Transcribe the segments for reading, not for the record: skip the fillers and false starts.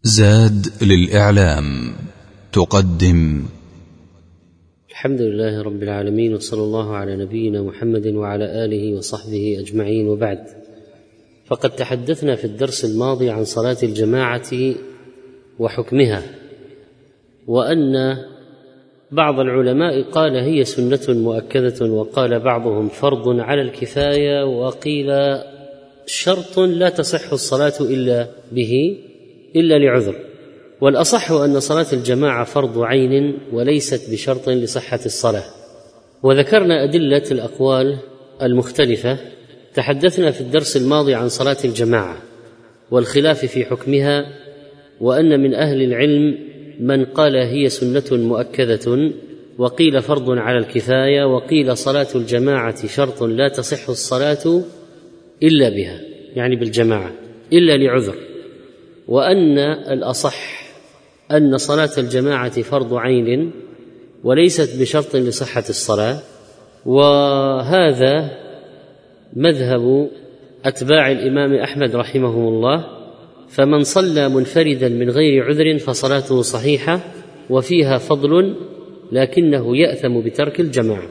زاد للإعلام تقدم. الحمد لله رب العالمين، وصلى الله على نبينا محمد وعلى آله وصحبه أجمعين، وبعد. فقد تحدثنا في الدرس الماضي عن صلاة الجماعة وحكمها، وأن بعض العلماء قال هي سنة مؤكدة، وقال بعضهم فرض على الكفاية، وقيل شرط لا تصح الصلاة إلا به إلا لعذر. والأصح أن صلاة الجماعة فرض عين وليست بشرط لصحة الصلاة. وذكرنا أدلة الأقوال المختلفة. تحدثنا في الدرس الماضي عن صلاة الجماعة والخلاف في حكمها، وأن من أهل العلم من قال هي سنة مؤكدة، وقيل فرض على الكفاية، وقيل صلاة الجماعة شرط لا تصح الصلاة إلا بها، يعني بالجماعة، إلا لعذر. وأن الأصح أن صلاة الجماعة فرض عين وليست بشرط لصحة الصلاة، وهذا مذهب أتباع الإمام أحمد رحمه الله. فمن صلى منفردا من غير عذر فصلاته صحيحة وفيها فضل، لكنه يأثم بترك الجماعة.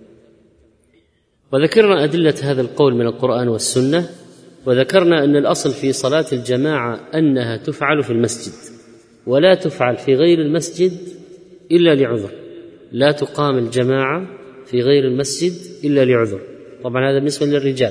وذكرنا أدلة هذا القول من القرآن والسنة، وذكرنا أن الأصل في صلاة الجماعة أنها تفعل في المسجد، ولا تفعل في غير المسجد إلا لعذر. لا تقام الجماعة في غير المسجد إلا لعذر، طبعا هذا بالنسبة للرجال.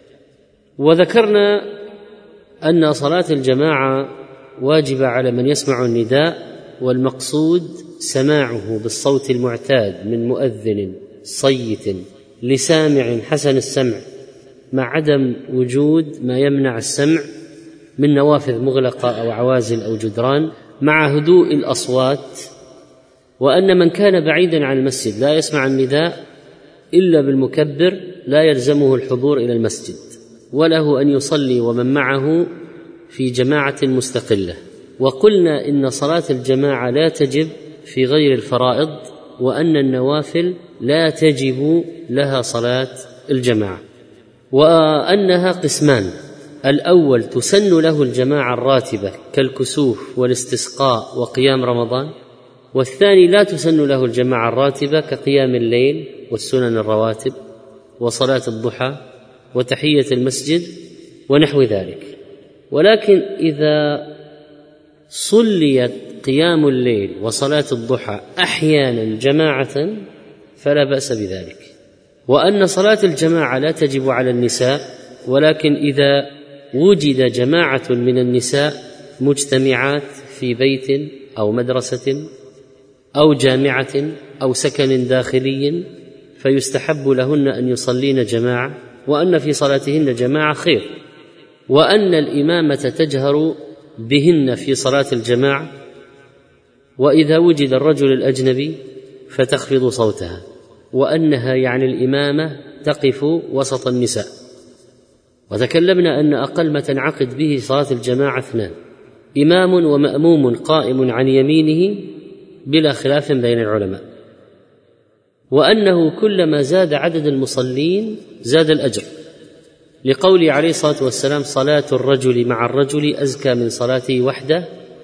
وذكرنا أن صلاة الجماعة واجبة على من يسمع النداء، والمقصود سماعه بالصوت المعتاد من مؤذن صيت لسامع حسن السمع، مع عدم وجود ما يمنع السمع من نوافذ مغلقة أو عوازل أو جدران، مع هدوء الأصوات. وأن من كان بعيدا عن المسجد لا يسمع النداء إلا بالمكبر لا يلزمه الحضور إلى المسجد، وله أن يصلي ومن معه في جماعة مستقلة. وقلنا إن صلاة الجماعة لا تجب في غير الفرائض، وأن النوافل لا تجب لها صلاة الجماعة، وأنها قسمان: الأول تسن له الجماعة الراتبة كالكسوف والاستسقاء وقيام رمضان، والثاني لا تسن له الجماعة الراتبة كقيام الليل والسنن الرواتب وصلاة الضحى وتحية المسجد ونحو ذلك. ولكن إذا صليت قيام الليل وصلاة الضحى أحيانا جماعة فلا بأس بذلك. وأن صلاة الجماعة لا تجب على النساء، ولكن إذا وجد جماعة من النساء مجتمعات في بيت أو مدرسة أو جامعة أو سكن داخلي فيستحب لهن أن يصلين جماعة، وأن في صلاتهن جماعة خير، وأن الإمامة تجهر بهن في صلاة الجماعة، وإذا وجد الرجل الأجنبي فتخفض صوتها، وأنها يعني الإمامة تقف وسط النساء. وتكلمنا أن أقل ما تنعقد به صلاة الجماعة 2: إمام ومأموم قائم عن يمينه بلا خلاف بين العلماء، وأنه كلما زاد عدد المصلين زاد الأجر، لقوله عليه الصلاة والسلام: صلاة الرجل مع الرجل أزكى من صلاته وحده،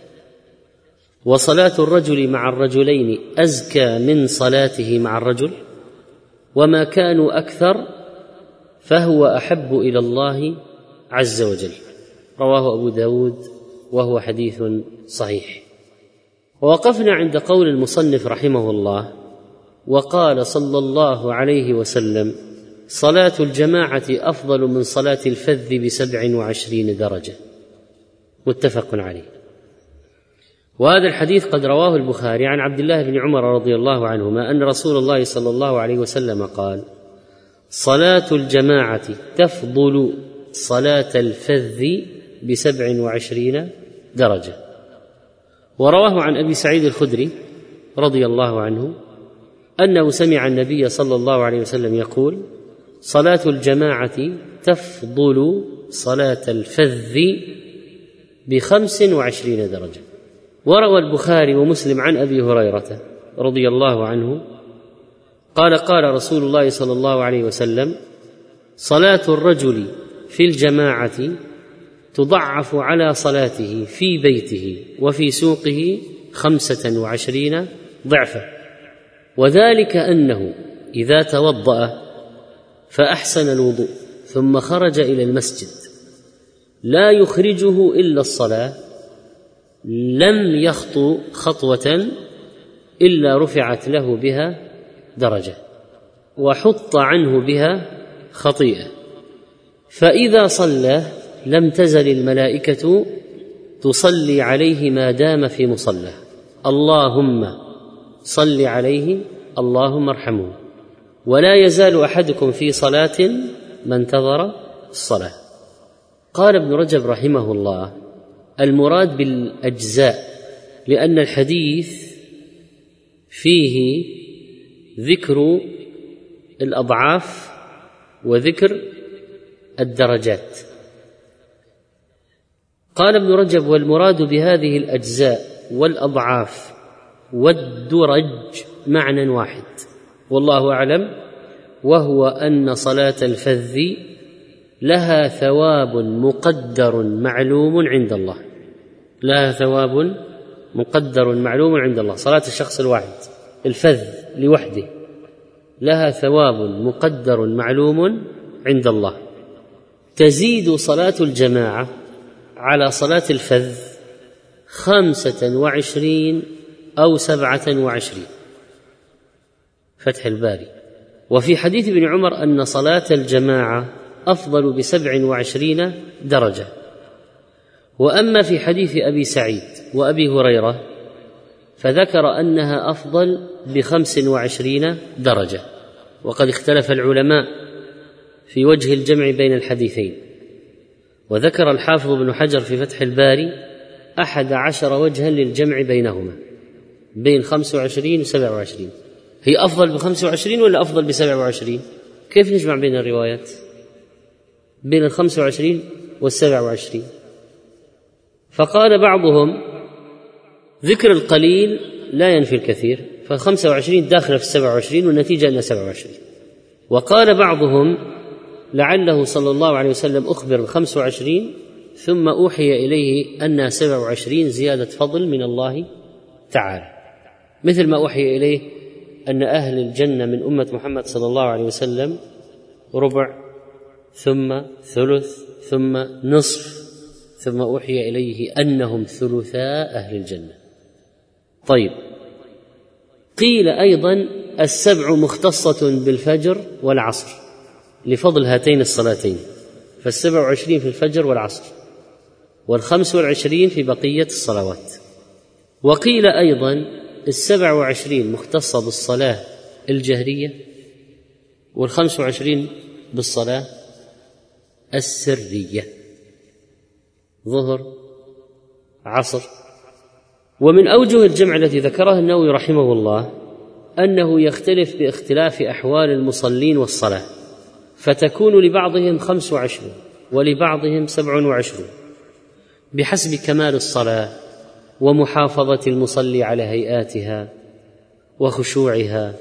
وصلاة الرجل مع الرجلين أزكى من صلاته مع الرجل، وما كانوا أكثر فهو أحب إلى الله عز وجل. رواه أبو داود وهو حديث صحيح. ووقفنا عند قول المصنف رحمه الله: وقال صلى الله عليه وسلم: صلاة الجماعة أفضل من صلاة الفذ ب27 درجة، متفق عليه. وهذا الحديث قد رواه البخاري عن عبد الله بن عمر رضي الله عنهما أن رسول الله صلى الله عليه وسلم قال: صلاة الجماعة تفضل صلاة الفذ ب27 درجة. ورواه عن أبي سعيد الخدري رضي الله عنه أنه سمع النبي صلى الله عليه وسلم يقول: صلاة الجماعة تفضل صلاة الفذ ب25 درجة. وروى البخاري ومسلم عن أبي هريرة رضي الله عنه قال: قال رسول الله صلى الله عليه وسلم: صلاة الرجل في الجماعة تضعف على صلاته في بيته وفي سوقه 25 ضعفا، وذلك أنه إذا توضأ فأحسن الوضوء ثم خرج إلى المسجد لا يخرجه إلا الصلاة لم يخطو خطوة إلا رفعت له بها درجة وحط عنه بها خطيئة، فإذا صلى لم تزل الملائكة تصلي عليه ما دام في مصلاه، اللهم صل عليه اللهم ارحمه، ولا يزال أحدكم في صلاة ما انتظر الصلاة. قال ابن رجب رحمه الله: المراد بالأجزاء لأن الحديث فيه ذكر الأضعاف وذكر الدرجات. قال ابن رجب: والمراد بهذه الأجزاء والأضعاف والدرج معنى واحد والله أعلم، وهو أن صلاة الفذ لها ثواب مقدر معلوم عند الله، لها ثواب مقدر معلوم عند الله. صلاة الشخص الواحد الفذ لوحده لها ثواب مقدر معلوم عند الله، تزيد صلاة الجماعة على صلاة الفذ 25 أو 27. فتح الباري. وفي حديث ابن عمر أن صلاة الجماعة أفضل ب27 درجة. وأما في حديث أبي سعيد وأبي هريرة فذكر أنها أفضل ب25 درجة، وقد اختلف العلماء في وجه الجمع بين الحديثين، وذكر الحافظ ابن حجر في فتح الباري 11 وجها للجمع بينهما، بين 25 و 27. هي أفضل ب25 ولا أفضل ب27؟ كيف نجمع بين الروايات بين 25 وال27؟ فقال بعضهم ذكر القليل لا ينفي الكثير، ف25 داخله في 27 والنتيجة أنها 27. وقال بعضهم لعله صلى الله عليه وسلم أخبر ب25 ثم أوحي إليه أنها 27 زيادة فضل من الله تعالى، مثل ما أوحي إليه أن أهل الجنة من أمة محمد صلى الله عليه وسلم ربع ثم ثلث ثم نصف، ثم أوحي إليه أنهم ثلثا أهل الجنة. طيب، قيل أيضا 7 مختصة بالفجر والعصر لفضل هاتين الصلاتين، ف27 في الفجر والعصر، وال25 في بقية الصلوات. وقيل أيضا 27 مختصة بالصلاة الجهرية، وال25 بالصلاة السرية، ظهر عصر. ومن أوجه الجمع التي ذكرها النووي رحمه الله أنه يختلف باختلاف أحوال المصلين والصلاة، فتكون لبعضهم 25 ولبعضهم 27 بحسب كمال الصلاة ومحافظة المصلي على هيئاتها وخشوعها،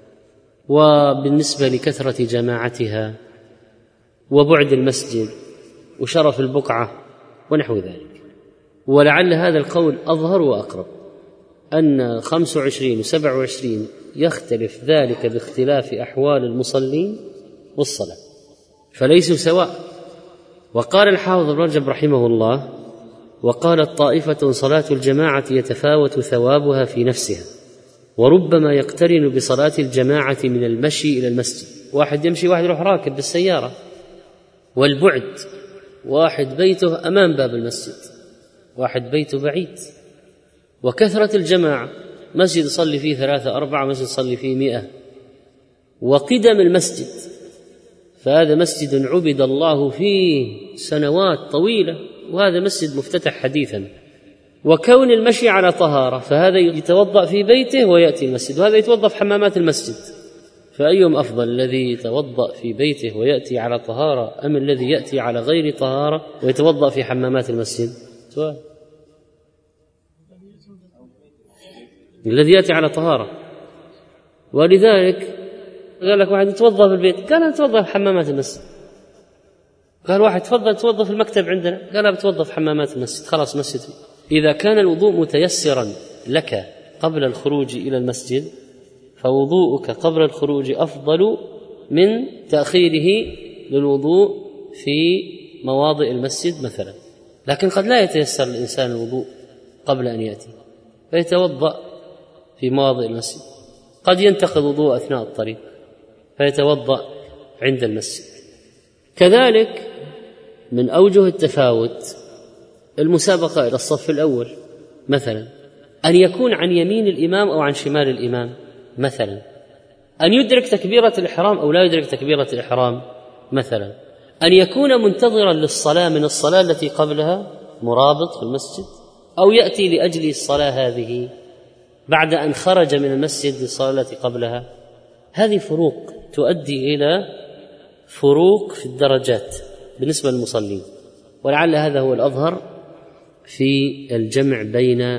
وبالنسبة لكثرة جماعتها وبعد المسجد وشرف البقعة ونحو ذلك. ولعل هذا القول أظهر وأقرب، أن 25 و27 يختلف ذلك باختلاف أحوال المصلين والصلاة، فليسوا سواء. وقال الحافظ ابن رجب رحمه الله: وقالت طائفة صلاة الجماعة يتفاوت ثوابها في نفسها، وربما يقترن بصلاة الجماعة من المشي إلى المسجد، واحد يمشي واحد يروح راكب بالسيارة، والبعد واحد بيته أمام باب المسجد واحد بيته بعيد، وكثرة الجماعة مسجد يصلي فيه 3 4 مسجد يصلي فيه 100، وقدم المسجد، فهذا مسجد عبد الله فيه سنوات طويلة، وهذا مسجد مفتتح حديثا. وكون المشي على طهارة، فهذا يتوضأ في بيته ويأتي المسجد، وهذا يتوضأ في حمامات المسجد، فأيهم أفضل، الذي يتوضأ في بيته ويأتي على طهارة أم الذي يأتي على غير طهارة ويتوضأ في حمامات المسجد؟ سؤال. الذي يأتي على طهارة. ولذلك قال لك واحد يتوضأ في البيت، قال أنا أتوضأ في حمامات المسجد، قال واحد تفضل توظف المكتب عندنا، قال بتوظف حمامات المسجد، خلاص مسجد. إذا كان الوضوء متيسرا لك قبل الخروج إلى المسجد فوضوءك قبل الخروج أفضل من تأخيره للوضوء في مواضع المسجد مثلا. لكن قد لا يتيسر الإنسان الوضوء قبل أن يأتي فيتوضأ في مواضع المسجد، قد ينتقض وضوء أثناء الطريق فيتوضأ عند المسجد. كذلك من أوجه التفاوت المسابقة إلى الصف الأول مثلا، أن يكون عن يمين الإمام أو عن شمال الإمام مثلا، أن يدرك تكبيرة الإحرام أو لا يدرك تكبيرة الإحرام مثلا، أن يكون منتظرا للصلاة من الصلاة التي قبلها مرابط في المسجد، أو يأتي لأجل الصلاة هذه بعد أن خرج من المسجد للصلاة التي قبلها. هذه فروق تؤدي إلى فروق في الدرجات بالنسبة للمصلين، ولعل هذا هو الأظهر في الجمع بين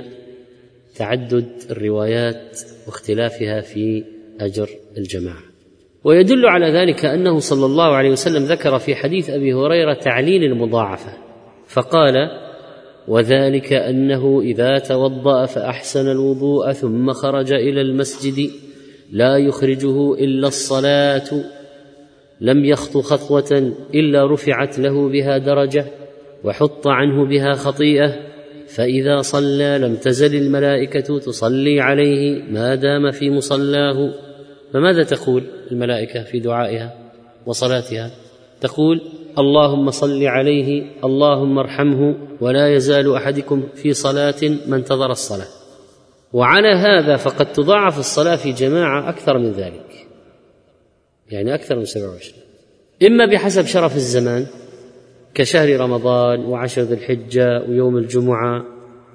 تعدد الروايات واختلافها في أجر الجماعة. ويدل على ذلك أنه صلى الله عليه وسلم ذكر في حديث أبي هريرة تعليل المضاعفة فقال: وذلك أنه إذا توضأ فأحسن الوضوء ثم خرج إلى المسجد لا يخرجه إلا الصلاة لم يخط خطوة إلا رفعت له بها درجة وحط عنه بها خطيئة، فإذا صلى لم تزل الملائكة تصلي عليه ما دام في مصلاه. فماذا تقول الملائكة في دعائها وصلاتها؟ تقول: اللهم صل عليه، اللهم ارحمه، ولا يزال أحدكم في صلاة ما انتظر الصلاة. وعلى هذا فقد تضاعف الصلاة في جماعة أكثر من ذلك، يعني أكثر من 27، إما بحسب شرف الزمان كشهر رمضان وعشر ذي الحجة ويوم الجمعة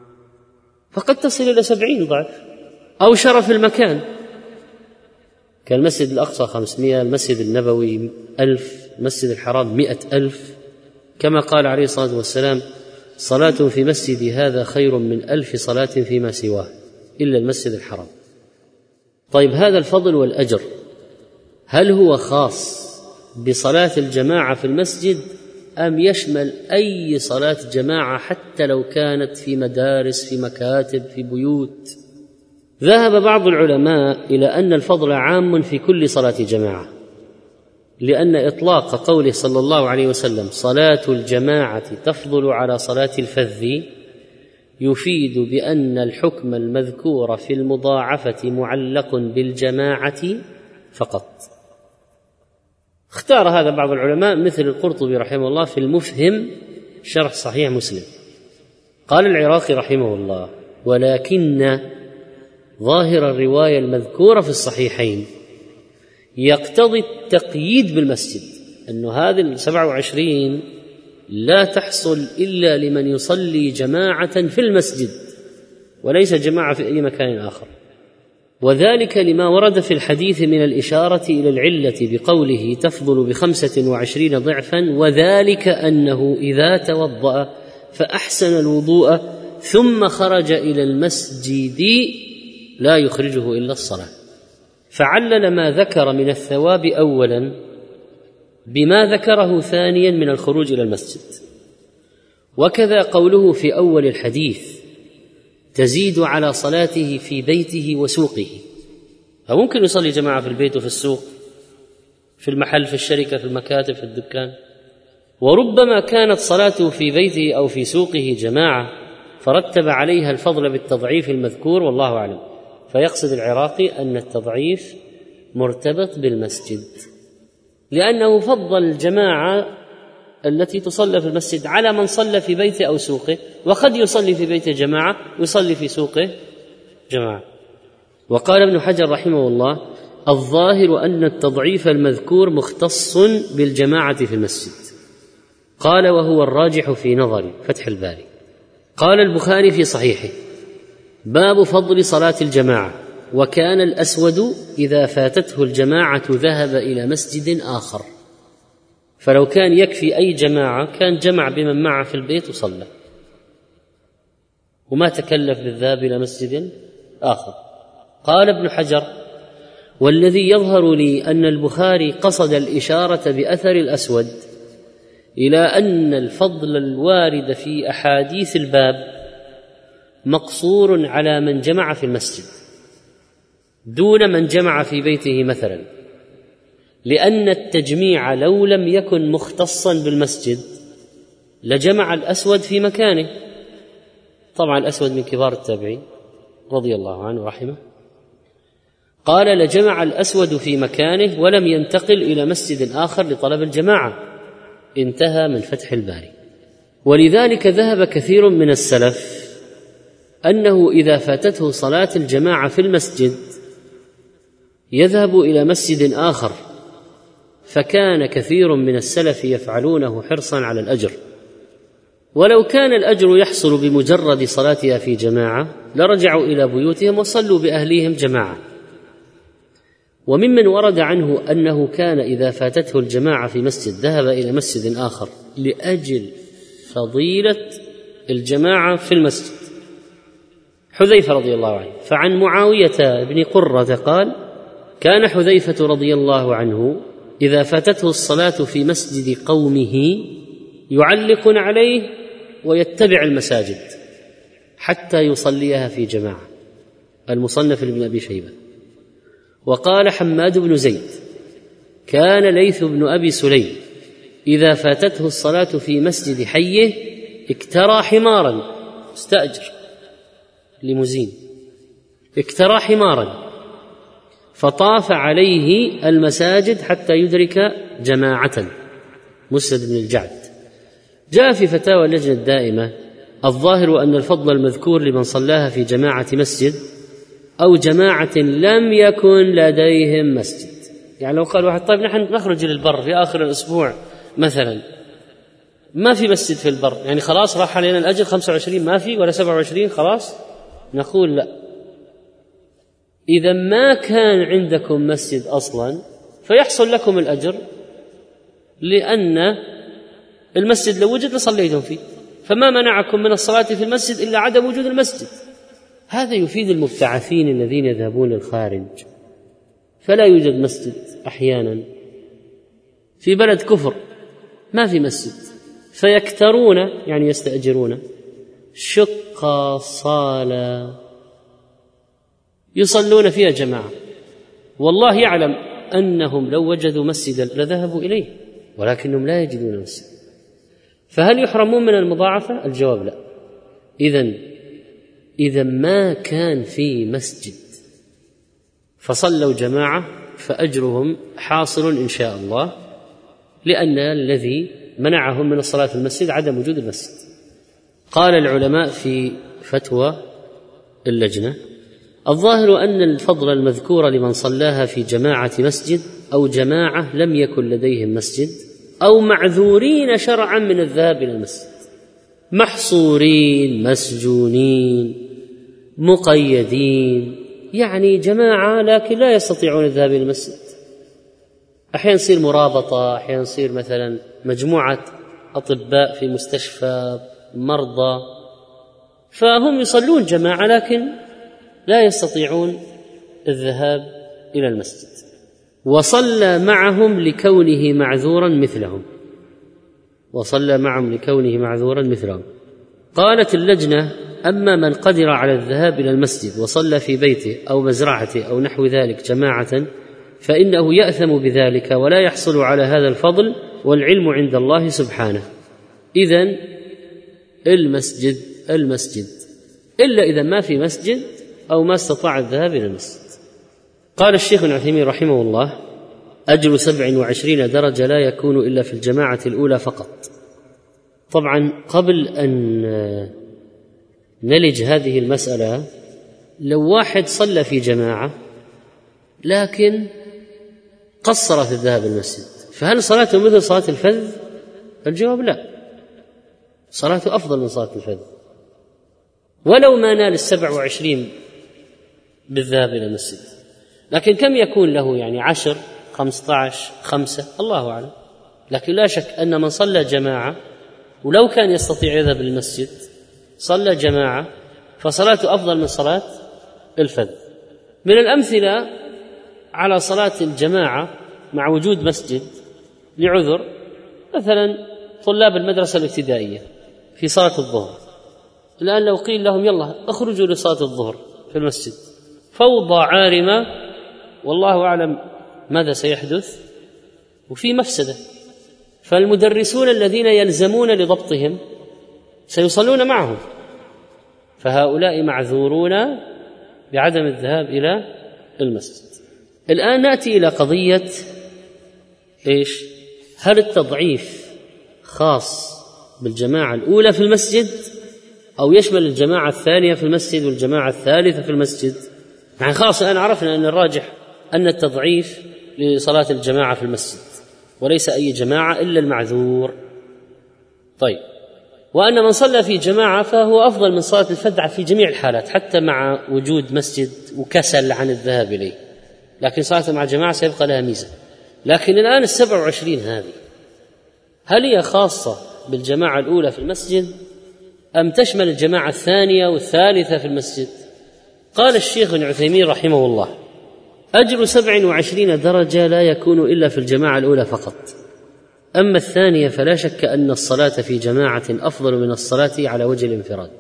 فقد تصل إلى 70 ضعف، أو شرف المكان كالمسجد الأقصى 500، المسجد النبوي 1000، المسجد الحرام 100,000، كما قال عليه الصلاة والسلام: صلاة في مسجدي هذا خير من 1000 صلاة فيما سواه إلا المسجد الحرام. طيب هذا الفضل والأجر هل هو خاص بصلاة الجماعة في المسجد أم يشمل أي صلاة جماعة حتى لو كانت في مدارس، في مكاتب، في بيوت؟ ذهب بعض العلماء إلى أن الفضل عام في كل صلاة جماعة، لأن إطلاق قوله صلى الله عليه وسلم صلاة الجماعة تفضل على صلاة الفذ يفيد بأن الحكم المذكور في المضاعفة معلق بالجماعة فقط. اختار هذا بعض العلماء مثل القرطبي رحمه الله في المفهم شرح صحيح مسلم. قال العراقي رحمه الله: ولكن ظاهر الرواية المذكورة في الصحيحين يقتضي التقييد بالمسجد، أن هذه 27 لا تحصل إلا لمن يصلي جماعة في المسجد وليس جماعة في أي مكان آخر، وذلك لما ورد في الحديث من الإشارة إلى العلة بقوله تفضل ب25 ضعفا، وذلك أنه إذا توضأ فأحسن الوضوء ثم خرج إلى المسجد لا يخرجه إلا الصلاة. فعلل ما ذكر من الثواب أولا بما ذكره ثانيا من الخروج إلى المسجد. وكذا قوله في أول الحديث تزيد على صلاته في بيته وسوقه، فممكن يصلي جماعة في البيت وفي السوق، في المحل، في الشركة، في المكاتب، في الدكان، وربما كانت صلاته في بيته أو في سوقه جماعة فرتب عليها الفضل بالتضعيف المذكور، والله أعلم. فيقصد العراقي أن التضعيف مرتبط بالمسجد، لأنه فضل الجماعة التي تصلى في المسجد على من صلى في بيته أو سوقه، وقد يصلي في بيته جماعة ويصلي في سوقه جماعة. وقال ابن حجر رحمه الله: الظاهر أن التضعيف المذكور مختص بالجماعة في المسجد. قال: وهو الراجح في نظري، فتح الباري. قال البخاري في صحيحه: باب فضل صلاة الجماعة، وكان الأسود إذا فاتته الجماعة ذهب إلى مسجد آخر، فلو كان يكفي أي جماعة كان جمع بمن معه في البيت وصلى وما تكلف بالذهاب إلى مسجد آخر. قال ابن حجر: والذي يظهر لي أن البخاري قصد الإشارة بأثر الأسود إلى أن الفضل الوارد في أحاديث الباب مقصور على من جمع في المسجد دون من جمع في بيته مثلا، لأن التجميع لو لم يكن مختصا بالمسجد لجمع الأسود في مكانه. طبعا الأسود من كبار التابعين رضي الله عنه ورحمه، قال لجمع الأسود في مكانه ولم ينتقل إلى مسجد آخر لطلب الجماعة، انتهى من فتح الباري. ولذلك ذهب كثير من السلف أنه إذا فاتته صلاة الجماعة في المسجد يذهب إلى مسجد آخر، فكان كثير من السلف يفعلونه حرصا على الأجر، ولو كان الأجر يحصل بمجرد صلاتها في جماعة لرجعوا إلى بيوتهم وصلوا بأهليهم جماعة. وممن ورد عنه أنه كان إذا فاتته الجماعة في مسجد ذهب إلى مسجد آخر لأجل فضيلة الجماعة في المسجد حذيفة رضي الله عنه. فعن معاوية بن قرة قال: كان حذيفة رضي الله عنه إذا فاتته الصلاة في مسجد قومه يعلق عليه ويتبع المساجد حتى يصليها في جماعة. المصنف لابن أبي شيبة. وقال حماد بن زيد: كان ليث بن أبي سليم إذا فاتته الصلاة في مسجد حيه اكترى حمارا، استأجر ليموزين، اكترى حمارا فطاف عليه المساجد حتى يدرك جماعة. مسند بن الجعد. جاء في فتاوى اللجنة الدائمة: الظاهر أن الفضل المذكور لمن صلاها في جماعة مسجد أو جماعة لم يكن لديهم مسجد. يعني لو قال واحد: طيب نحن نخرج للبر في آخر الأسبوع مثلا، ما في مسجد في البر، يعني خلاص راح علينا الأجر 25 ما في ولا 27 خلاص، نقول لا، إذا ما كان عندكم مسجد أصلا فيحصل لكم الأجر، لأن المسجد لو وجد لصليتم فيه، فما منعكم من الصلاة في المسجد إلا عدم وجود المسجد. هذا يفيد المبتعثين الذين يذهبون للخارج فلا يوجد مسجد، أحيانا في بلد كفر ما في مسجد فيكترون، يعني يستأجرون شقة صالة يصلون فيها جماعة، والله يعلم أنهم لو وجدوا مسجدا لذهبوا إليه ولكنهم لا يجدون مسجد. فهل يحرمون من المضاعفة؟ الجواب لا. إذا ما كان في مسجد فصلوا جماعة فأجرهم حاصل إن شاء الله، لأن الذي منعهم من الصلاة في المسجد عدم وجود المسجد. قال العلماء في فتوى اللجنة: الظاهر أن الفضل المذكور لمن صلاها في جماعة مسجد أو جماعة لم يكن لديهم مسجد أو معذورين شرعا من الذهاب إلى المسجد، محصورين، مسجونين، مقيدين، يعني جماعة لكن لا يستطيعون الذهاب إلى المسجد. أحيانا يصير مرابطة، أحيانا يصير مثلا مجموعة أطباء في مستشفى مرضى، فهم يصلون جماعة لكن لا يستطيعون الذهاب إلى المسجد، وصلى معهم لكونه معذورا مثلهم، وصلى معهم لكونه معذورا مثلهم. قالت اللجنة: أما من قدر على الذهاب إلى المسجد وصلى في بيته أو مزرعته أو نحو ذلك جماعة فإنه يأثم بذلك ولا يحصل على هذا الفضل، والعلم عند الله سبحانه. إذن المسجد إلا إذا ما في مسجد أو ما استطاع الذهاب إلى المسجد. قال الشيخ ابن عثيمين رحمه الله: أجر 27 درجة لا يكون إلا في الجماعة الأولى فقط. طبعا قبل أن نلج هذه المسألة، لو واحد صلى في جماعة لكن قصر في الذهاب إلى المسجد فهل صلاته مثل صلاة الفذ؟ الجواب لا، صلاته أفضل من صلاة الفذ ولو ما نال 27 بالذهاب إلى المسجد. لكن كم يكون له؟ يعني 10 15 5 الله أعلم. لكن لا شك أن من صلى جماعة ولو كان يستطيع يذهب للمسجد صلى جماعة فصلاته أفضل من صلاة الفذ. من الأمثلة على صلاة الجماعة مع وجود مسجد لعذر، مثلا طلاب المدرسة الابتدائية في صلاة الظهر، الآن لو قيل لهم يلا اخرجوا لصلاة الظهر في المسجد، فوضى عارمة والله أعلم ماذا سيحدث، وفي مفسدة. فالمدرسون الذين يلزمون لضبطهم سيصلون معهم، فهؤلاء معذورون بعدم الذهاب إلى المسجد. الآن نأتي إلى قضية إيش؟ هل التضعيف خاص بالجماعة الأولى في المسجد أو يشمل الجماعة الثانية في المسجد والجماعة الثالثة في المسجد؟ يعني خلاص الآن عرفنا أن الراجح أن التضعيف لصلاة الجماعة في المسجد وليس أي جماعة إلا المعذور. طيب، وأن من صلى في جماعة فهو أفضل من صلاة الفذ في جميع الحالات، حتى مع وجود مسجد وكسل عن الذهاب إليه، لكن صلاة مع جماعة سيبقى لها ميزة. لكن الآن 27 هذه هل هي خاصة بالجماعة الأولى في المسجد أم تشمل الجماعة الثانية والثالثة في المسجد؟ قال الشيخ ابن عثيمين رحمه الله: أجر 27 درجة لا يكون إلا في الجماعة الأولى فقط، أما الثانية فلا شك أن الصلاة في جماعة أفضل من الصلاة على وجه الانفراد،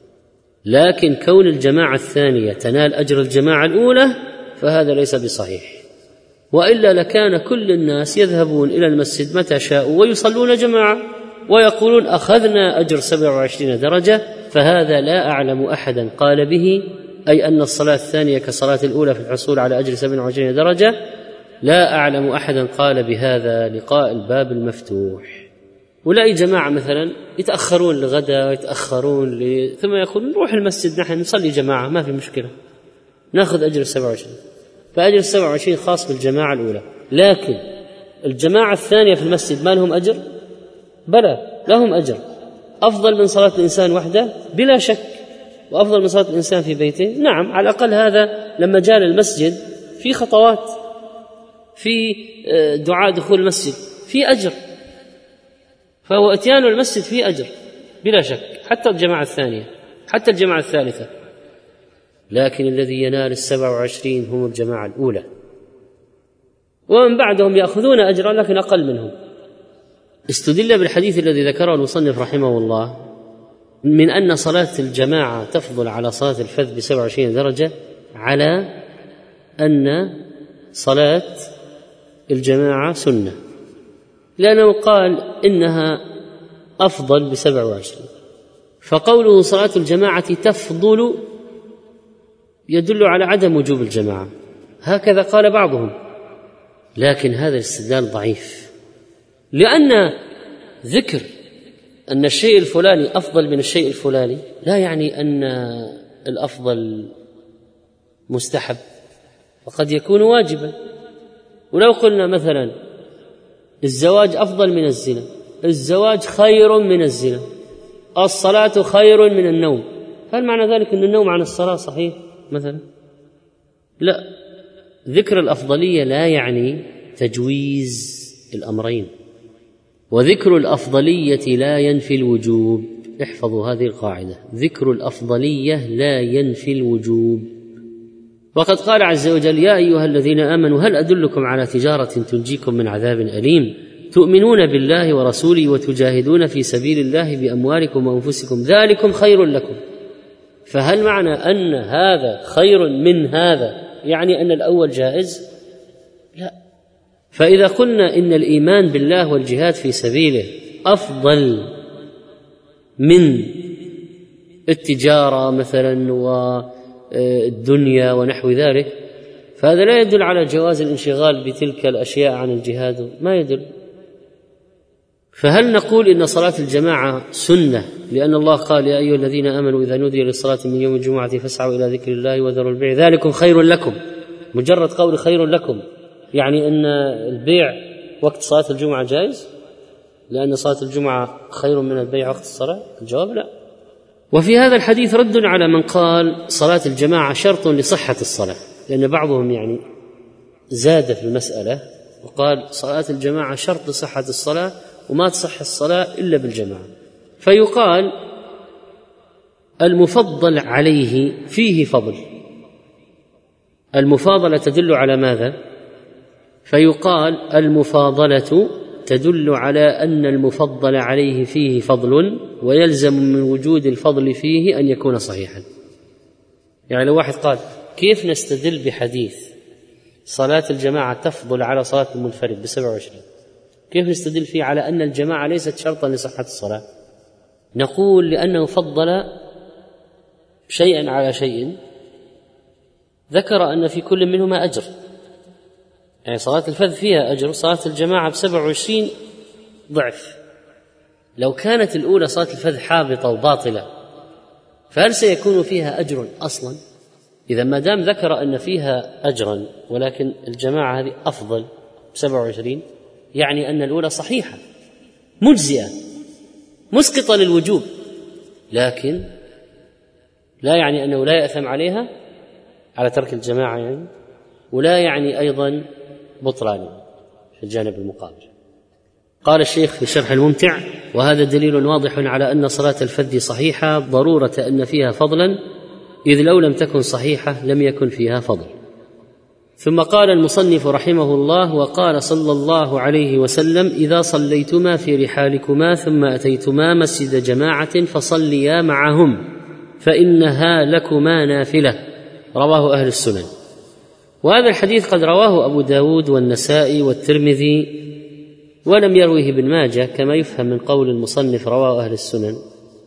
لكن كون الجماعة الثانية تنال أجر الجماعة الأولى فهذا ليس بصحيح، وإلا لكان كل الناس يذهبون إلى المسجد متى شاءوا ويصلون جماعة ويقولون أخذنا أجر 27 درجة، فهذا لا أعلم أحدا قال به، أي أن الصلاة الثانية كصلاة الأولى في الحصول على أجر 27 درجة، لا أعلم أحدا قال بهذا لقاء الباب المفتوح. ولا جماعة مثلا يتأخرون لغدا ويتأخرون ثم يقولون نروح المسجد نحن نصلي جماعة ما في مشكلة نأخذ أجر 27، فأجر 27 خاص بالجماعة الأولى. لكن الجماعة الثانية في المسجد ما لهم أجر؟ بلى لهم أجر، أفضل من صلاة الإنسان وحده بلا شك، وأفضل من صلاة الإنسان في بيته، نعم على الأقل هذا لما جاء للمسجد في خطوات، في دعاء دخول المسجد في أجر، فهو اتيان المسجد في أجر بلا شك، حتى الجماعة الثانية حتى الجماعة الثالثة. لكن الذي ينال 27 هم الجماعة الأولى، ومن بعدهم يأخذون أجرا لكن أقل منهم. استدل بالحديث الذي ذكره المصنف رحمه الله من أن صلاة الجماعة تفضل على صلاة الفذ ب27 درجة على أن صلاة الجماعة سنة، لأنه قال إنها أفضل ب27، فقوله صلاة الجماعة تفضل يدل على عدم وجوب الجماعة، هكذا قال بعضهم، لكن هذا الاستدلال ضعيف، لأن ذكر أن الشيء الفلاني أفضل من الشيء الفلاني لا يعني أن الأفضل مستحب، وقد يكون واجبا. ولو قلنا مثلا الزواج أفضل من الزنا، الزواج خير من الزنا، الصلاة خير من النوم، هل معنى ذلك أن النوم عن الصلاة صحيح مثلا؟ لا، ذكر الأفضلية لا يعني تجويز الأمرين، وذكر الأفضلية لا ينفي الوجوب. احفظوا هذه القاعدة، ذكر الأفضلية لا ينفي الوجوب. وقد قال عز وجل: يا أيها الذين آمنوا هل أدلكم على تجارة تنجيكم من عذاب أليم تؤمنون بالله ورسوله وتجاهدون في سبيل الله بأموالكم وأنفسكم ذلكم خير لكم. فهل معنى أن هذا خير من هذا يعني أن الأول جائز؟ لا. فإذا قلنا إن الإيمان بالله والجهاد في سبيله أفضل من التجارة مثلا والدنيا ونحو ذلك، فهذا لا يدل على جواز الانشغال بتلك الأشياء عن الجهاد، ما يدل. فهل نقول إن صلاة الجماعة سنة لأن الله قال: يا أيها الذين آمنوا إذا نودي للصلاة من يوم الجمعة فاسعوا إلى ذكر الله وذروا البيع ذلكم خير لكم؟ مجرد قول خير لكم يعني أن البيع وقت صلاة الجمعة جائز لأن صلاة الجمعة خير من البيع وقت الصلاة؟ الجواب لا. وفي هذا الحديث رد على من قال صلاة الجماعة شرط لصحة الصلاة، لأن بعضهم يعني زاد في المسألة وقال صلاة الجماعة شرط لصحة الصلاة وما تصح الصلاة إلا بالجماعة، فيقال المفضل عليه فيه فضل، المفاضلة تدل على ماذا؟ فيقال المفاضلة تدل على أن المفضل عليه فيه فضل، ويلزم من وجود الفضل فيه أن يكون صحيحا. يعني لو واحد قال كيف نستدل بحديث صلاة الجماعة تفضل على صلاة المنفرد ب27، كيف نستدل فيه على أن الجماعة ليست شرطا لصحة الصلاة؟ نقول لأنه فضل شيئا على شيء، ذكر أن في كل منهما أجر، يعني صلاة الفذ فيها أجر، صلاة الجماعة ب27 ضعف. لو كانت الأولى صلاة الفذ حابطة وباطلة فهل سيكون فيها أجر أصلا؟ إذا ما دام ذكر أن فيها أجرا ولكن الجماعة هذه أفضل ب27، يعني أن الأولى صحيحة مجزئة مسقطة للوجوب، لكن لا يعني أنه لا يأثم عليها على ترك الجماعة يعني، ولا يعني أيضا بطلان في الجانب المقابل. قال الشيخ في شرح الممتع: وهذا دليل واضح على أن صلاة الفذ صحيحة ضرورة أن فيها فضلا، إذ لو لم تكن صحيحة لم يكن فيها فضل. ثم قال المصنف رحمه الله: وقال صلى الله عليه وسلم: إذا صليتما في رحالكما ثم أتيتما مسجد جماعة فصليا معهم فإنها لكما نافلة. رواه أهل السنن. وهذا الحديث قد رواه أبو داود والنسائي والترمذي، ولم يروه ابن ماجه كما يفهم من قول المصنف رواه أهل السنن.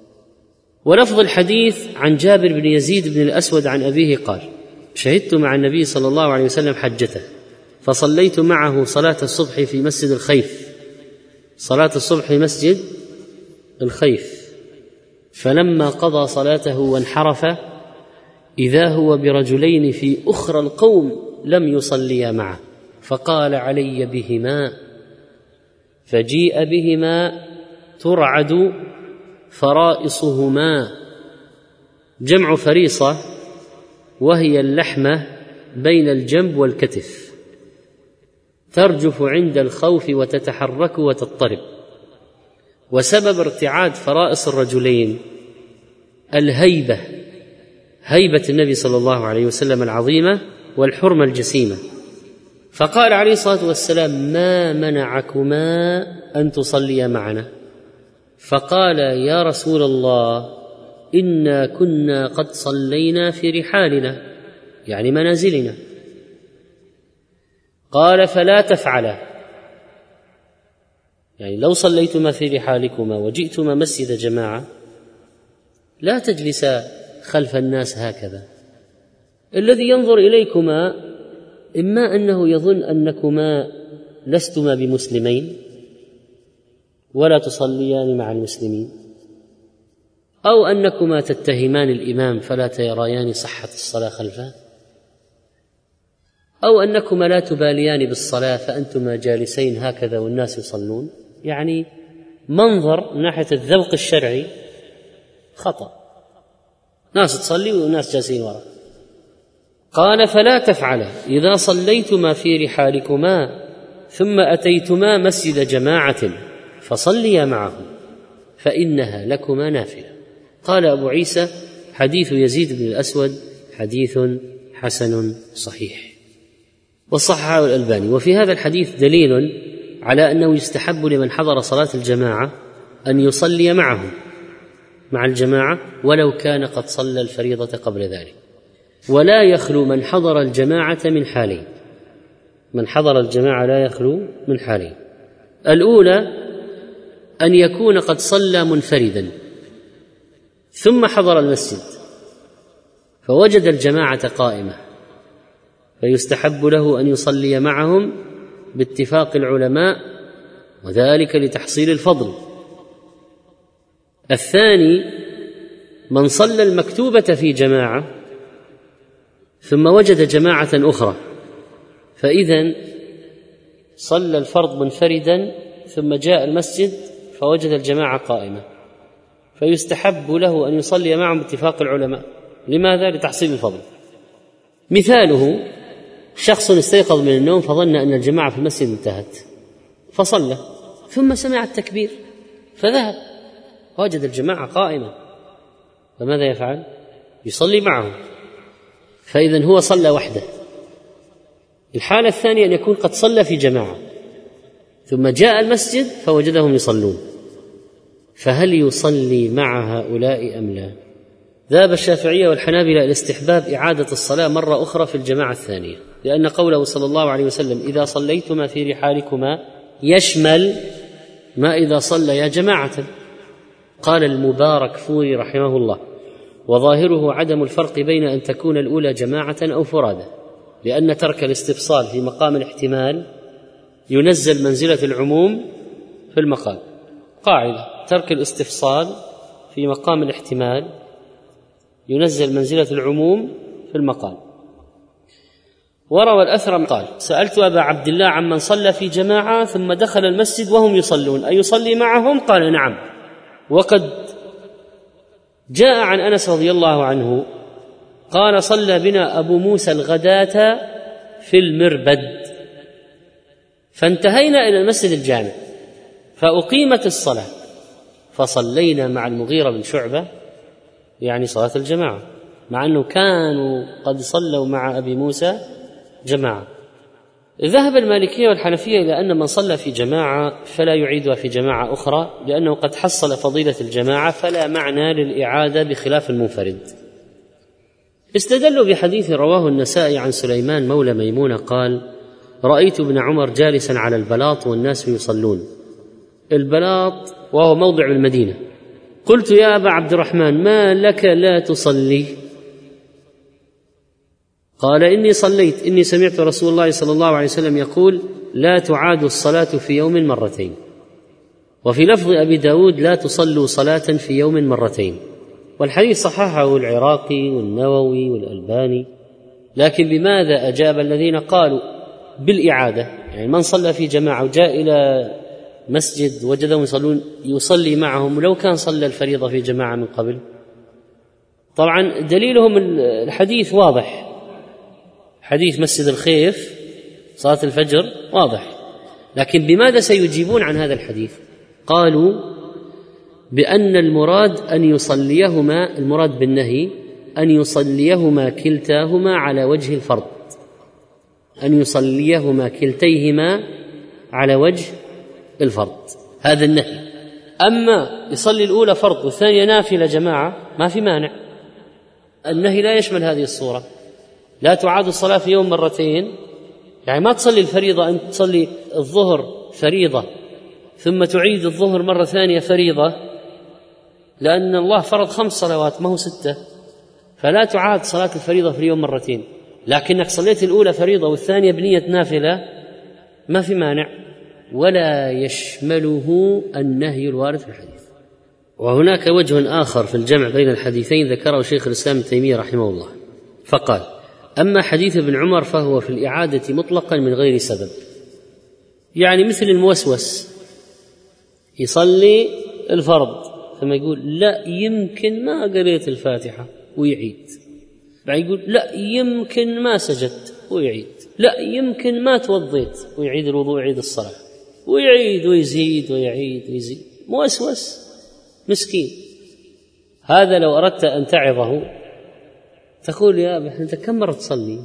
ولفظ الحديث عن جابر بن يزيد بن الأسود عن أبيه قال: شهدت مع النبي صلى الله عليه وسلم حجته، فصليت معه صلاة الصبح في مسجد الخيف، صلاة الصبح في مسجد الخيف، فلما قضى صلاته وانحرف إذا هو برجلين في أخرى القوم لم يصليا معه، فقال: علي بهما. فجيء بهما ترعد فرائصهما، جمع فريصة، وهي اللحمة بين الجنب والكتف، ترجف عند الخوف وتتحرك وتضطرب. وسبب ارتعاد فرائص الرجلين الهيبة، هيبة النبي صلى الله عليه وسلم العظيمة والحرمة الجسيمة. فقال عليه الصلاة والسلام: ما منعكما أن تصليا معنا؟ فقال: يا رسول الله، إنا كنا قد صلينا في رحالنا، يعني منازلنا. قال: فلا تفعلا، يعني لو صليتما في رحالكما وجئتما مسجد جماعة لا تجلسا خلف الناس هكذا. الذي ينظر إليكما إما أنه يظن أنكما لستما بمسلمين ولا تصليان مع المسلمين، أو أنكما تتهمان الإمام فلا تريان صحة الصلاة خلفه، أو أنكما لا تباليان بالصلاة فأنتما جالسين هكذا والناس يصلون. يعني منظر من ناحية الذوق الشرعي خطأ، ناس تصلي وناس جالسين وراء. قال: فلا تفعلا إذا صليتما في رحالكما ثم أتيتما مسجد جماعة فصليا معهم فإنها لكما نافلة. قال أبو عيسى: حديث يزيد بن الأسود حديث حسن صحيح، وصححه الألباني. وفي هذا الحديث دليل على أنه يستحب لمن حضر صلاة الجماعة أن يصلي معهم مع الجماعة ولو كان قد صلى الفريضة قبل ذلك. ولا يخلو من حضر الجماعة من حالين، من حضر الجماعة لا يخلو من حالين: الأولى أن يكون قد صلى منفردا ثم حضر المسجد فوجد الجماعة قائمة، فيستحب له أن يصلي معهم باتفاق العلماء، وذلك لتحصيل الفضل. الثاني من صلى المكتوبة في جماعة ثم وجد جماعة أخرى، فإذن صلى الفرض منفردا ثم جاء المسجد فوجد الجماعة قائمة، فيستحب له أن يصلي معهم باتفاق العلماء. لماذا؟ لتحصيل الفضل. مثاله: شخص استيقظ من النوم فظن أن الجماعة في المسجد انتهت فصلى، ثم سمع التكبير فذهب وجد الجماعة قائمة، فماذا يفعل؟ يصلي معهم، فإذن هو صلى وحده. الحالة الثانية أن يكون قد صلى في جماعة ثم جاء المسجد فوجدهم يصلون، فهل يصلي مع هؤلاء أم لا؟ ذهب الشافعية والحنابلة إلى استحباب إعادة الصلاة مرة أخرى في الجماعة الثانية، لأن قوله صلى الله عليه وسلم إذا صليتما في رحالكما يشمل ما إذا صليا جماعة. قال المبارك فوري رحمه الله: وظاهره عدم الفرق بين أن تكون الأولى جماعة أو فرادى، لأن ترك الاستفصال في مقام الاحتمال ينزل منزلة العموم في المقام. قاعدة: ترك الاستفصال في مقام الاحتمال ينزل منزلة العموم في المقام. وروى الأثرم قال: سألت أبا عبد الله عمن صلى في جماعة ثم دخل المسجد وهم يصلون أيصلي معهم؟ قال: نعم. وقد جاء عن أنس رضي الله عنه قال: صلى بنا أبو موسى الغداة في المربد، فانتهينا إلى المسجد الجامع فأقيمت الصلاة فصلينا مع المغيرة بن شعبة، يعني صلاة الجماعة، مع أنه كانوا قد صلوا مع أبي موسى جماعة. ذهب المالكية والحنفية إلى أن من صلى في جماعة فلا يعيدها في جماعة أخرى، لأنه قد حصل فضيلة الجماعة فلا معنى للإعادة بخلاف المنفرد. استدلوا بحديث رواه النسائي عن سليمان مولى ميمونة قال: رأيت ابن عمر جالسا على البلاط والناس يصلون. البلاط وهو موضع المدينة. قلت: يا أبا عبد الرحمن ما لك لا تصلي؟ قال: إني صليت، إني سمعت رسول الله صلى الله عليه وسلم يقول: لا تعاد الصلاة في يوم مرتين. وفي لفظ أبي داود: لا تصلوا صلاة في يوم مرتين. والحديث صححه العراقي والنووي والألباني. لكن بماذا أجاب الذين قالوا بالإعادة؟ يعني من صلى في جماعة وجاء إلى مسجد وجدهم يصلون يصلي معهم لو كان صلى الفريضة في جماعة من قبل. طبعا دليلهم الحديث واضح، حديث مسجد الخيف صلاة الفجر واضح. لكن بماذا سيجيبون عن هذا الحديث؟ قالوا بأن المراد أن يصليهما، المراد بالنهي أن يصليهما كلتاهما على وجه الفرض، أن يصليهما كلتيهما على وجه الفرض، هذا النهي. أما يصلي الأولى فرض والثانية نافلة جماعة ما في مانع. النهي لا يشمل هذه الصورة. لا تعاد الصلاة في يوم مرتين، يعني ما تصلي الفريضة أن تصلي الظهر فريضة ثم تعيد الظهر مرة ثانية فريضة، لأن الله فرض 5 صلوات ما هو 6، فلا تعاد صلاة الفريضة في اليوم مرتين. لكنك صليت الأولى فريضة والثانية بنية نافلة ما في مانع، ولا يشمله النهي الوارد في الحديث. وهناك وجه آخر في الجمع بين الحديثين ذكره شيخ الإسلام ابن تيمية رحمه الله، فقال: أما حديث ابن عمر فهو في الإعادة مطلقا من غير سبب، يعني مثل الموسوس يصلي الفرض ثم يقول: لا يمكن ما قريت الفاتحة ويعيد، بعد يقول: لا يمكن ما سجدت ويعيد، لا يمكن ما توضيت ويعيد الوضوء ويعيد الصلاة، ويعيد ويزيد ويعيد ويزيد، موسوس مسكين. هذا لو أردت أن تعظه تقول: يا أبي أنت كم مرة تصلي؟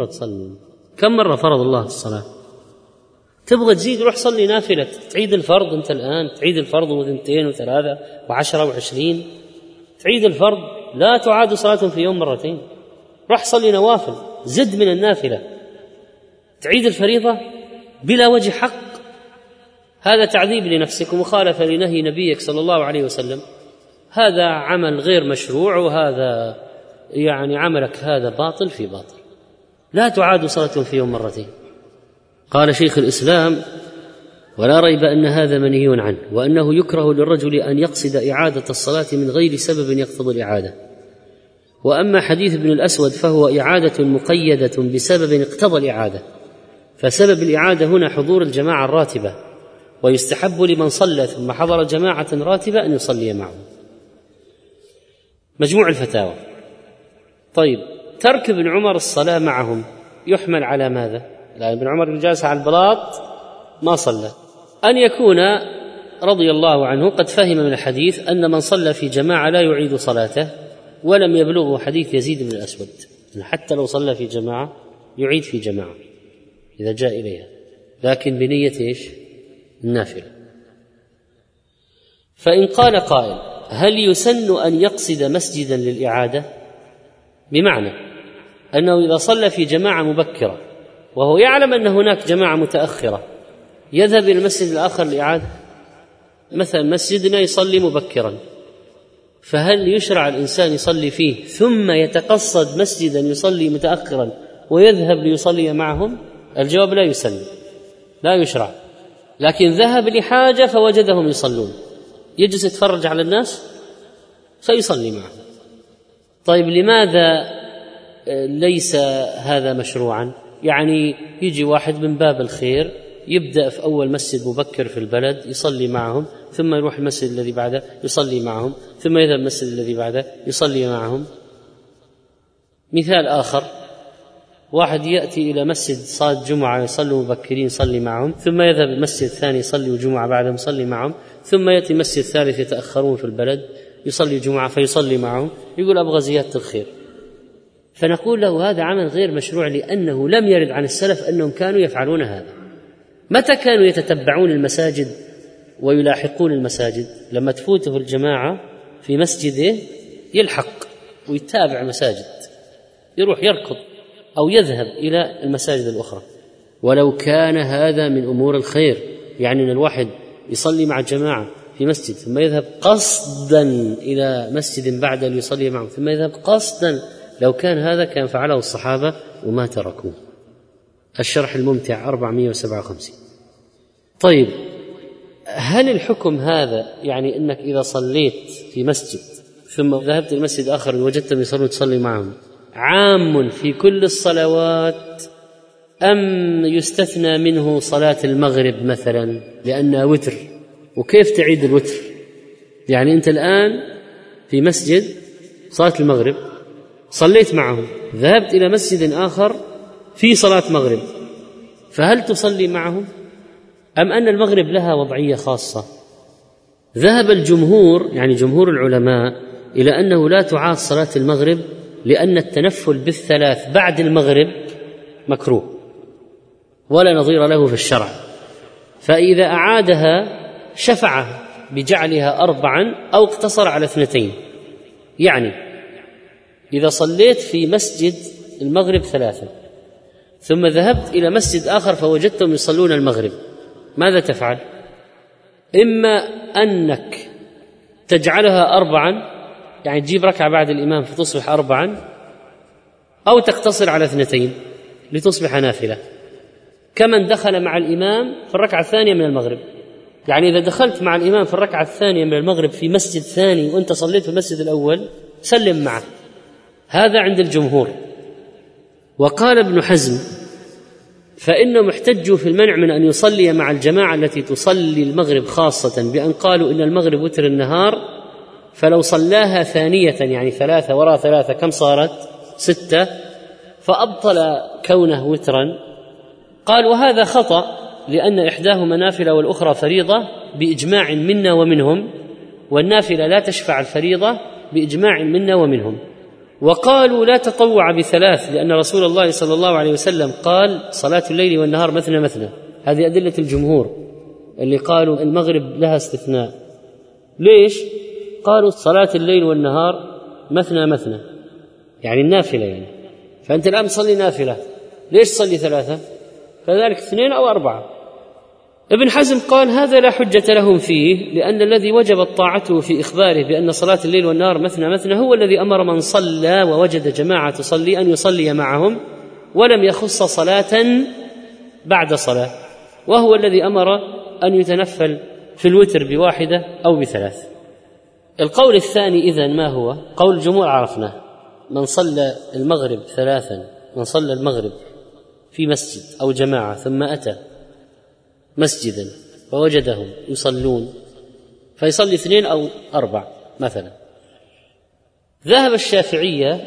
كم مرة فرض الله الصلاة؟ تبغى تزيد روح صلي نافلة، تعيد الفرض أنت الآن، تعيد الفرض و2 و3 و10 و20، تعيد الفرض. لا تعاد صلاة في يوم مرتين، روح صلي نوافل، زد من النافلة. تعيد الفريضة بلا وجه حق، هذا تعذيب لنفسك ومخالفة لنهي نبيك صلى الله عليه وسلم. هذا عمل غير مشروع، وهذا يعني عملك هذا باطل في باطل. لا تعاد صلاة في يوم مرتين. قال شيخ الإسلام: ولا ريب أن هذا منهي عنه، وأنه يكره للرجل أن يقصد إعادة الصلاة من غير سبب يقتضي الإعادة. وأما حديث ابن الأسود فهو إعادة مقيدة بسبب اقتضى الإعادة، فسبب الإعادة هنا حضور الجماعة الراتبة، ويستحب لمن صلى ثم حضر جماعة راتبة أن يصلي معه. مجموع الفتاوى. طيب، ترك ابن عمر الصلاة معهم يحمل على ماذا؟ لأن ابن عمر جالس على البلاط ما صلى، أن يكون رضي الله عنه قد فهم من الحديث أن من صلى في جماعة لا يعيد صلاته، ولم يبلغه حديث يزيد بن الأسود حتى لو صلى في جماعة يعيد في جماعة إذا جاء إليها، لكن بنية إيش؟ النافلة. فإن قال قائل: هل يسن أن يقصد مسجدا للإعادة؟ بمعنى أنه إذا صلى في جماعة مبكرة وهو يعلم أن هناك جماعة متأخرة يذهب إلى المسجد الآخر للإعادة. مثلا مسجدنا يصلي مبكرا، فهل يشرع الإنسان يصلي فيه ثم يتقصد مسجدا يصلي متأخرا ويذهب ليصلي معهم؟ الجواب: لا يسن، لا يشرع. لكن ذهب لحاجة فوجدهم يصلون، يجلس يتفرج على الناس فيصلي معهم. طيب لماذا ليس هذا مشروعا؟ يعني يجي واحد من باب الخير يبدأ في أول مسجد مبكر في البلد يصلي معهم، ثم يروح المسجد الذي بعده يصلي معهم، ثم يذهب المسجد الذي بعده يصلي معهم. مثال آخر: واحد يأتي إلى مسجد صلاة جمعة يصلوا مبكرين يصلي معهم، ثم يذهب المسجد الثاني يصلي جمعة بعدهم يصلي معهم، ثم يأتي المسجد الثالث يتأخرون في البلد يصلي جمعة فيصلي معهم، يقول أبغى زيادة الخير. فنقول له هذا عمل غير مشروع، لأنه لم يرد عن السلف أنهم كانوا يفعلون هذا. متى كانوا يتتبعون المساجد ويلاحقون المساجد؟ لما تفوته الجماعة في مسجده يلحق ويتابع المساجد، يروح يركض أو يذهب إلى المساجد الأخرى. ولو كان هذا من أمور الخير، يعني أن الواحد يصلي مع الجماعة في مسجد ثم يذهب قصدا إلى مسجد بعد ليصلي معهم ثم يذهب قصدا، لو كان هذا كان فعله الصحابة وما تركوه. الشرح الممتع 457. طيب، هل الحكم هذا يعني أنك إذا صليت في مسجد ثم ذهبت المسجد آخر وجدتهم يصلون تصلي معهم عام في كل الصلوات، أم يستثنى منه صلاة المغرب مثلا لأنها وتر؟ وكيف تعيد الوتر؟ يعني أنت الآن في مسجد صلاة المغرب صليت معهم، ذهبت إلى مسجد آخر في صلاة مغرب، فهل تصلي معهم أم أن المغرب لها وضعية خاصة؟ ذهب الجمهور، يعني جمهور العلماء، إلى أنه لا تعاد صلاة المغرب، لأن التنفل بالثلاث بعد المغرب مكروه ولا نظير له في الشرع، فإذا أعادها شفعها بجعلها 4 أو اقتصر على 2. يعني إذا صليت في مسجد المغرب 3 ثم ذهبت إلى مسجد آخر فوجدتهم يصلون المغرب، ماذا تفعل؟ إما أنك تجعلها 4، يعني تجيب ركعة بعد الإمام فتصبح 4، أو تقتصر على 2 لتصبح نافلة، كمن دخل مع الإمام في الركعة الثانية من المغرب. يعني إذا دخلت مع الإمام في الركعة الثانية من المغرب في مسجد ثاني وأنت صليت في المسجد الأول سلم معه، هذا عند الجمهور. وقال ابن حزم: فإنهم احتجوا في المنع من أن يصلي مع الجماعة التي تصلي المغرب، خاصة بأن قالوا إن المغرب وتر النهار، فلو صلاها ثانية يعني 3 وراء 3 كم صارت؟ 6، فأبطل كونه وترا. قال: وهذا خطأ، لأن إحداهما نافلة والأخرى فريضة بإجماع منا ومنهم، والنافلة لا تشفع الفريضة بإجماع منا ومنهم. وقالوا لا تطوع ب3، لأن رسول الله صلى الله عليه وسلم قال: صلاة الليل والنهار مثنى مثنى. هذه أدلة الجمهور اللي قالوا المغرب لها استثناء. ليش؟ قالوا صلاة الليل والنهار مثنى مثنى، يعني النافلة يعني. فأنت الآن تصلي نافلة، ليش تصلي 3؟ كذلك 2 أو 4. ابن حزم قال: هذا لا حجة لهم فيه، لأن الذي وجبت طاعته في إخباره بأن صلاة الليل والنهار مثنى مثنى هو الذي أمر من صلى ووجد جماعة تصلي أن يصلي معهم، ولم يخص صلاة بعد صلاة، وهو الذي أمر أن يتنفل في الوتر ب1 أو ب3. القول الثاني إذن ما هو؟ قول الجمهور عرفناه: من صلى المغرب 3، من صلى المغرب في مسجد أو جماعة ثم أتى مسجدا فوجدهم يصلون فيصلي 2 أو 4 مثلا. ذهب الشافعية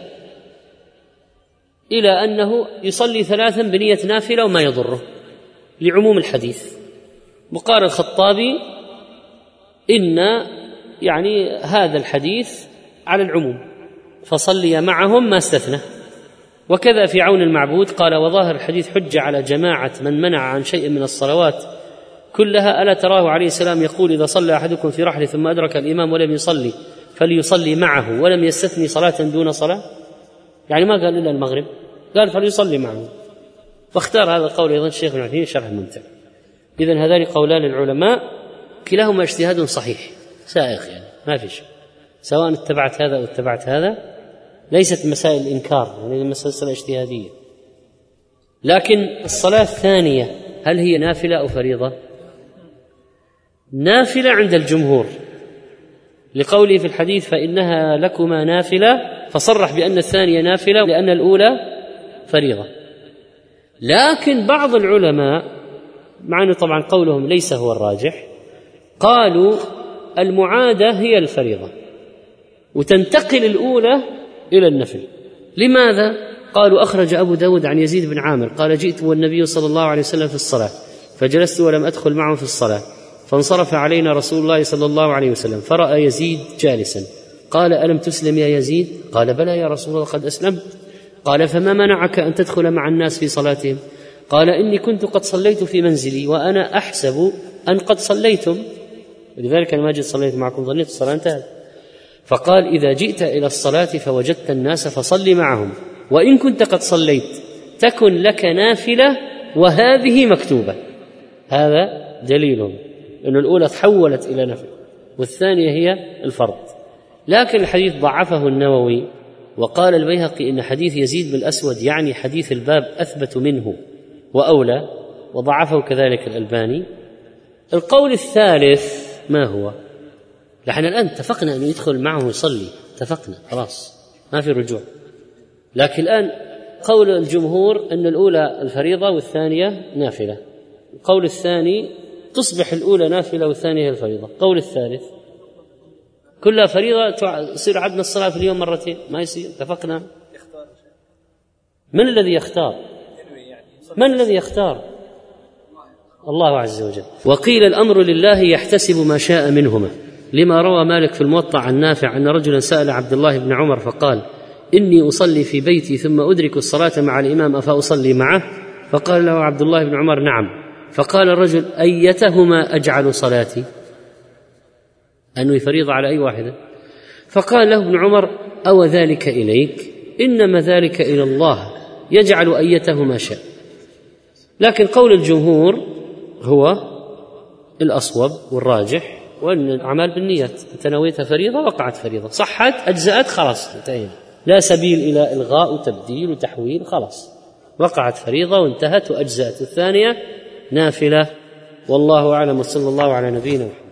إلى أنه يصلي 3 بنية نافلة وما يضره لعموم الحديث. وقال الخطابي: إن يعني هذا الحديث على العموم، فصلي معهم ما استثنى. وكذا في عون المعبود قال: وظاهر الحديث حجة على جماعة من منع عن شيء من الصلوات كلها ألا تراه عليه السلام يقول إذا صلى أحدكم في رحله ثم أدرك الإمام ولم يصلي فليصلي معه ولم يستثني صلاة دون صلاة؟ يعني ما قال إلا المغرب، قال فليصلي معه، واختار هذا القول أيضا الشيخ ابن عثيمين شرح الممتع. إذن هذان قولان العلماء كلاهما اجتهاد صحيح سائغ، يعني ما في شيء، سواء اتبعت هذا أو اتبعت هذا، ليست مسائل إنكار، يعني مسألة اجتهادية. لكن الصلاة الثانية هل هي نافلة أو فريضة؟ نافلة عند الجمهور، لقوله في الحديث فإنها لكما نافلة، فصرح بأن الثانية نافلة لأن الأولى فريضة. لكن بعض العلماء، مع أنه طبعا قولهم ليس هو الراجح، قالوا المعادة هي الفريضة وتنتقل الأولى إلى النفل. لماذا؟ قالوا أخرج أبو داود عن يزيد بن عامر قال جئت والنبي صلى الله عليه وسلم في الصلاة فجلست ولم أدخل معه في الصلاة، فانصرف علينا رسول الله صلى الله عليه وسلم فرأى يزيد جالسا، قال ألم تسلم يا يزيد؟ قال بلى يا رسول الله قد أسلمت. قال فما منعك أن تدخل مع الناس في صلاتهم؟ قال إني كنت قد صليت في منزلي وأنا أحسب أن قد صليتم، ولذلك أنا ما جئت صليت معكم ظنيت الصلاة انتهت. فقال إذا جئت إلى الصلاة فوجدت الناس فصل معهم، وإن كنت قد صليت تكن لك نافلة وهذه مكتوبة. هذا دليل أن الأولى تحولت إلى نفل والثانية هي الفرض. لكن الحديث ضعفه النووي، وقال البيهقي إن حديث يزيد بالأسود يعني حديث الباب أثبت منه وأولى، وضعفه كذلك الألباني. القول الثالث ما هو؟ نحن الآن اتفقنا أن يدخل معه يصلي، اتفقنا خلاص ما في رجوع. لكن الآن قول الجمهور أن الأولى الفريضة والثانية نافلة، القول الثاني تصبح الأولى نافلة والثانية الفريضة، القول الثالث كلها فريضة يصير عدنا الصلاة في اليوم مرتين، ما يصير، اتفقنا. من الذي يختار؟ من الذي يختار؟ الله عز وجل. وقيل الأمر لله يحتسب ما شاء منهما، لما روى مالك في الموطأ عن نافع أن رجلا سأل عبد الله بن عمر فقال إني أصلي في بيتي ثم أدرك الصلاة مع الإمام أفأصلي معه؟ فقال له عبد الله بن عمر نعم. فقال الرجل أيتهما أجعل صلاتي؟ أنه يفريض على أي واحدة؟ فقال له ابن عمر أو ذلك إليك؟ إنما ذلك إلى الله يجعل أيتهما شاء. لكن قول الجمهور هو الأصوب والراجح، وأن الأعمال بالنيات، أنت نويتها فريضة وقعت فريضة، صحت أجزأت خلاص انتهينا، لا سبيل إلى إلغاء وتبديل وتحويل، خلاص وقعت فريضة وانتهت وأجزأت، الثانية نافلة. والله أعلم، وصلى الله على نبينا محمد.